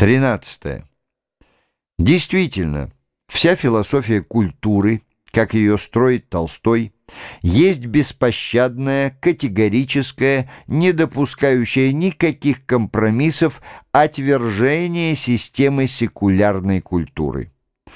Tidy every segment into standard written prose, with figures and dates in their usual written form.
13. Действительно, вся философия культуры, как ее строит Толстой, есть беспощадная, категорическая, не допускающая никаких компромиссов отвержение системы секулярной культуры.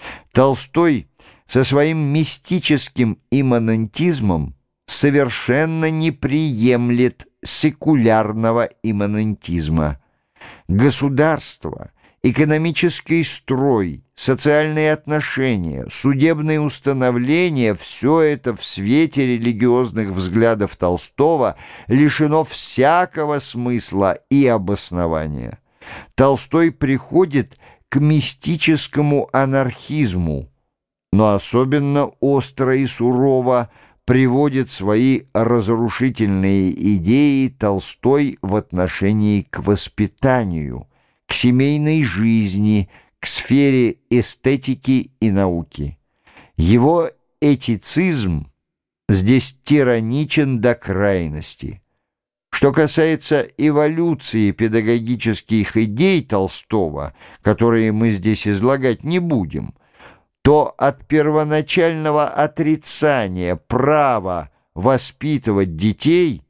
Толстой со своим мистическим имманентизмом совершенно не приемлет секулярного имманентизма. Государство, экономический строй, социальные отношения, судебные установления — все это в свете религиозных взглядов Толстого лишено всякого смысла и обоснования. Толстой приходит к мистическому анархизму, но особенно остро и сурово приводит свои разрушительные идеи Толстой в отношении к воспитанию, к семейной жизни, к сфере эстетики и науки. Его этицизм здесь тираничен до крайности. Что касается эволюции педагогических идей Толстого, которые мы здесь излагать не будем, то от первоначального отрицания права воспитывать детей,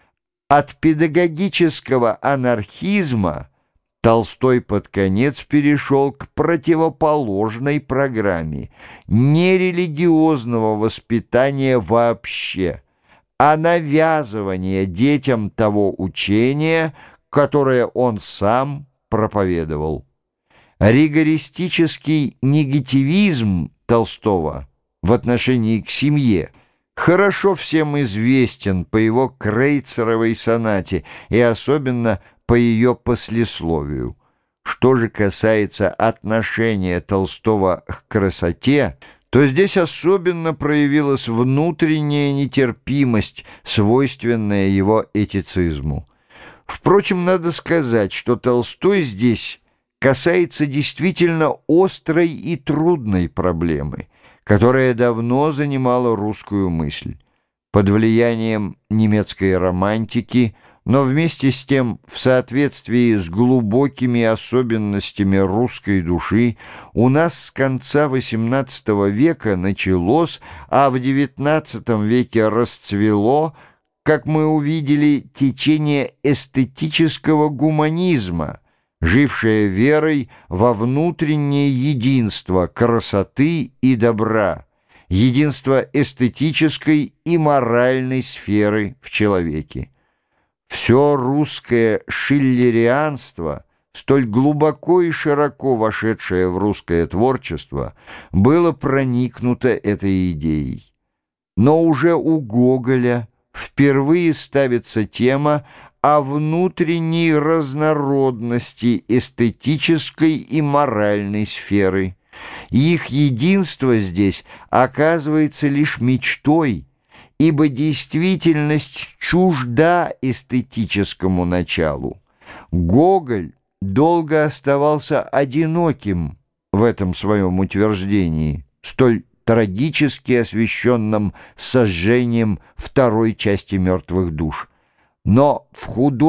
от педагогического анархизма Толстой под конец перешел к противоположной программе нерелигиозного воспитания вообще, а навязывания детям того учения, которое он сам проповедовал. Ригористический негативизм Толстого в отношении к семье хорошо всем известен по его крейцеровой сонате и особенно по ее послесловию. Что же касается отношения Толстого к красоте, то здесь особенно проявилась внутренняя нетерпимость, свойственная его этицизму. Впрочем, надо сказать, что Толстой здесь касается действительно острой и трудной проблемы, которая давно занимала русскую мысль. Под влиянием немецкой романтики, но вместе с тем в соответствии с глубокими особенностями русской души, у нас с конца XVIII века началось, а в XIX веке расцвело, как мы увидели, течение эстетического гуманизма, жившее верой во внутреннее единство красоты и добра, единство эстетической и моральной сферы в человеке. Все русское шиллерианство, столь глубоко и широко вошедшее в русское творчество, было проникнуто этой идеей. Но уже у Гоголя впервые ставится тема о внутренней разнородности эстетической и моральной сферы. Их единство здесь оказывается лишь мечтой, ибо действительность чужда эстетическому началу. Гоголь долго оставался одиноким в этом своем утверждении, столь трагически освещенном сожжением второй части «Мертвых душ». Но в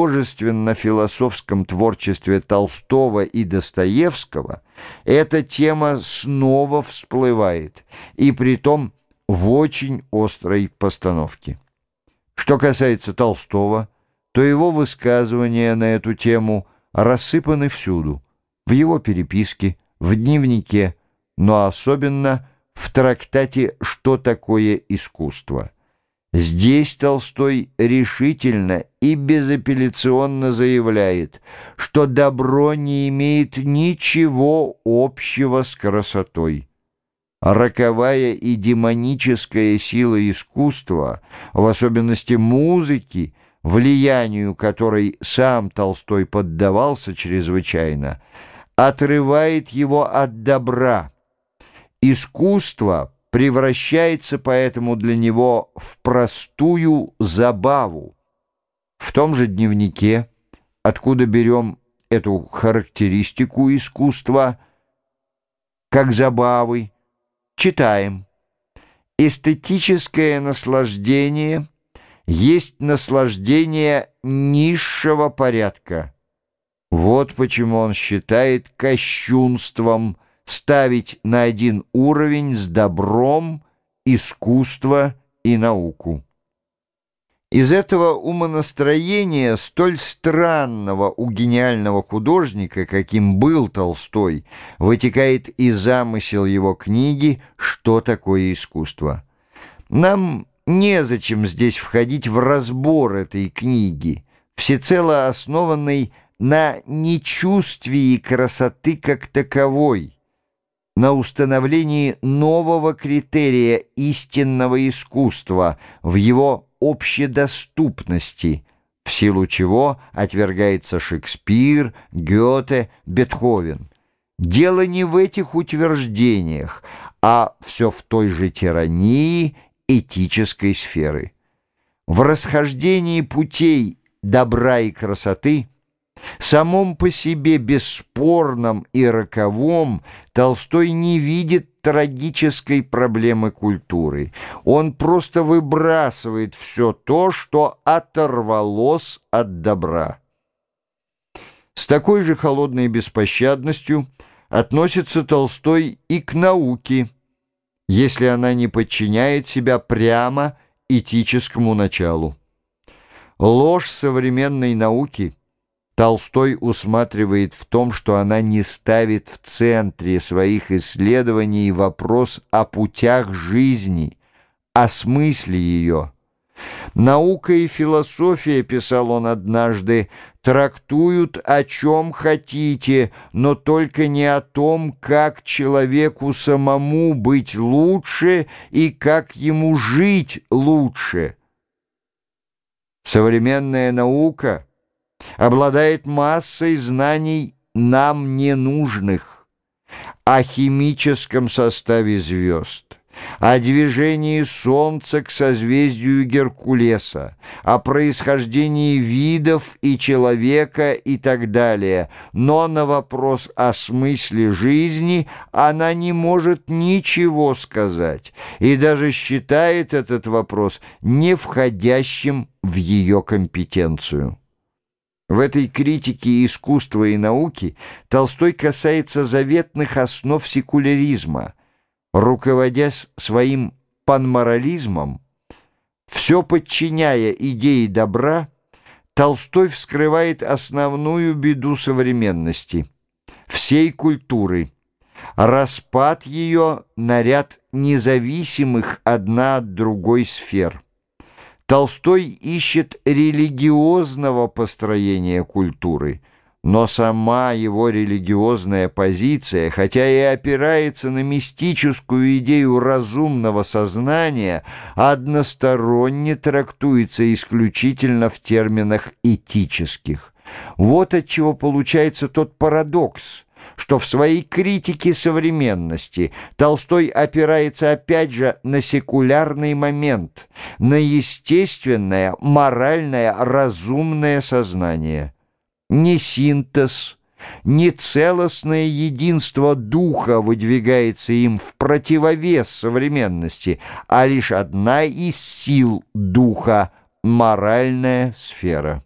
художественно-философском творчестве Толстого и Достоевского эта тема снова всплывает, и притом в очень острой постановке. Что касается Толстого, то его высказывания на эту тему рассыпаны всюду, в его переписке, в дневнике, но особенно в трактате «Что такое искусство?». Здесь Толстой решительно и безапелляционно заявляет, что добро не имеет ничего общего с красотой. Роковая и демоническая сила искусства, в особенности музыки, влиянию которой сам Толстой поддавался чрезвычайно, отрывает его от добра. Искусство превращается поэтому для него в простую забаву. В том же дневнике, откуда берем эту характеристику искусства как забавы, читаем: «Эстетическое наслаждение есть наслаждение низшего порядка, Вот почему он считает кощунством ставить на один уровень с добром искусство и науку. Из этого умонастроения, столь странного у гениального художника, каким был Толстой, вытекает и замысел его книги «Что такое искусство?». Нам незачем здесь входить в разбор этой книги, всецело основанной на нечувствии красоты как таковой, на установлении нового критерия истинного искусства в его общедоступности, в силу чего отвергается Шекспир, Гёте, Бетховен. Дело не в этих утверждениях, а все в той же тирании этической сферы. В расхождении путей добра и красоты, самом по себе бесспорном и роковом, Толстой не видит трагической проблемы культуры. Он просто выбрасывает все то, что оторвалось от добра. С такой же холодной беспощадностью относится Толстой и к науке, если она не подчиняет себя прямо этическому началу. Ложь современной науки Толстой усматривает в том, что она не ставит в центре своих исследований вопрос о путях жизни, о смысле ее. «Наука и философия, — писал он однажды, — трактуют о чем хотите, но только не о том, как человеку самому быть лучше и как ему жить лучше. Современная наука обладает массой знаний нам ненужных о химическом составе звезд, о движении Солнца к созвездию Геркулеса, о происхождении видов и человека и так далее, но на вопрос о смысле жизни она не может ничего сказать и даже считает этот вопрос не входящим в ее компетенцию. В этой критике искусства и науки Толстой касается заветных основ секуляризма, руководясь своим панморализмом, все подчиняя идее добра. Толстой вскрывает основную беду современности, всей культуры, распад ее на ряд независимых одна от другой сфер. Толстой ищет религиозного построения культуры, но сама его религиозная позиция, хотя и опирается на мистическую идею разумного сознания, односторонне трактуется исключительно в терминах этических. Вот отчего получается тот парадокс, что в своей критике современности Толстой опирается опять же на секулярный момент, на естественное, моральное, разумное сознание. Не синтез, не целостное единство духа выдвигается им в противовес современности, а лишь одна из сил духа — моральная сфера.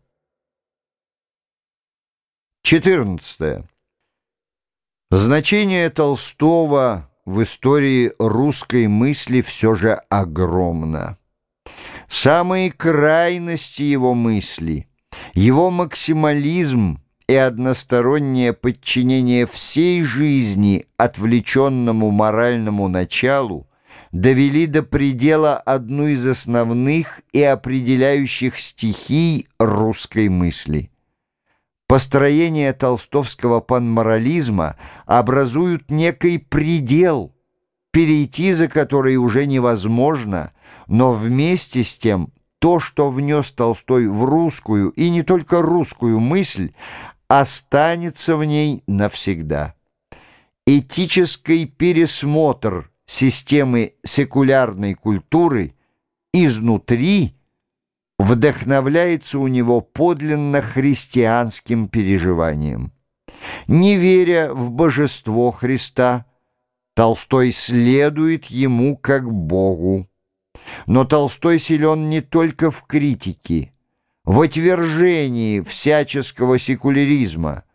14. Значение Толстого в истории русской мысли все же огромно. Самые крайности его мысли, его максимализм и одностороннее подчинение всей жизни отвлеченному моральному началу довели до предела одну из основных и определяющих стихий русской мысли. Построение толстовского панморализма образуют некий предел, перейти за который уже невозможно, но вместе с тем то, что внес Толстой в русскую и не только русскую мысль, останется в ней навсегда. Этический пересмотр системы секулярной культуры изнутри вдохновляется у него подлинно христианским переживанием. Не веря в божество Христа, Толстой следует ему как Богу. Но Толстой силен не только в критике, в отвержении всяческого секуляризма,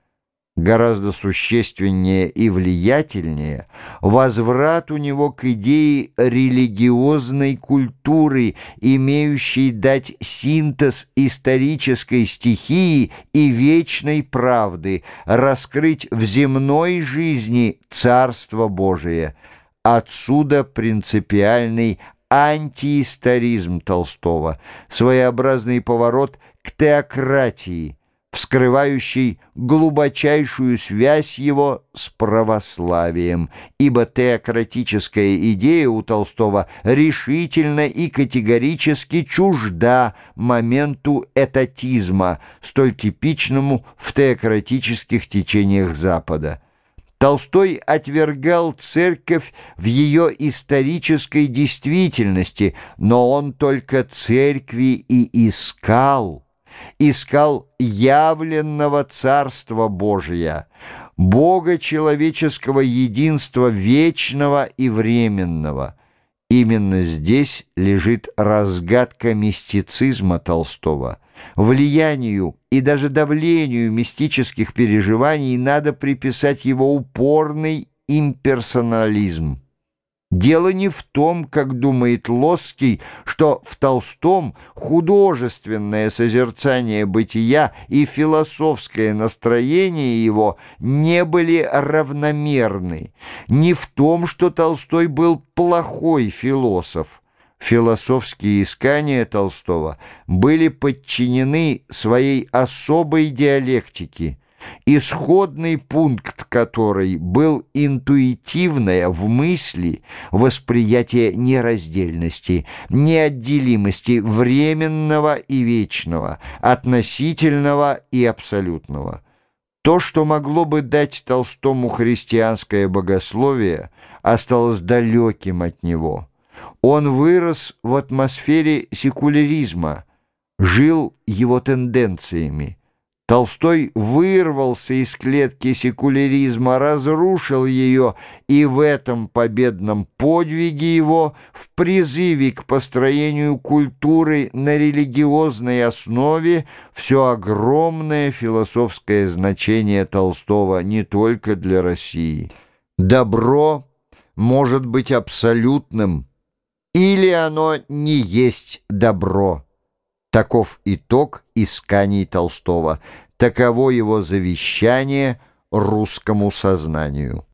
Гораздо существеннее и влиятельнее возврат у него к идее религиозной культуры, имеющей дать синтез исторической стихии и вечной правды, раскрыть в земной жизни Царство Божие. Отсюда принципиальный антиисторизм Толстого, своеобразный поворот к теократии, вскрывающий глубочайшую связь его с православием, ибо теократическая идея у Толстого решительно и категорически чужда моменту этатизма, столь типичному в теократических течениях Запада. Толстой отвергал церковь в ее исторической действительности, но он только церкви и искал явленного Царства Божия, Бога человеческого единства вечного и временного. Именно здесь лежит разгадка мистицизма Толстого. Влиянию и даже давлению мистических переживаний надо приписать его упорный имперсонализм. Дело не в том, как думает Лосский, что в Толстом художественное созерцание бытия и философское настроение его не были равномерны, не в том, что Толстой был плохой философ. Философские искания Толстого были подчинены своей особой диалектике, исходный пункт которой был интуитивное в мысли восприятие нераздельности, неотделимости временного и вечного, относительного и абсолютного. То, что могло бы дать Толстому христианское богословие, осталось далеким от него. Он вырос в атмосфере секуляризма, жил его тенденциями. Толстой вырвался из клетки секуляризма, разрушил ее, и в этом победном подвиге его, в призыве к построению культуры на религиозной основе, все огромное философское значение Толстого не только для России. Добро может быть абсолютным, или оно не есть добро. Таков итог исканий Толстого, таково его завещание русскому сознанию.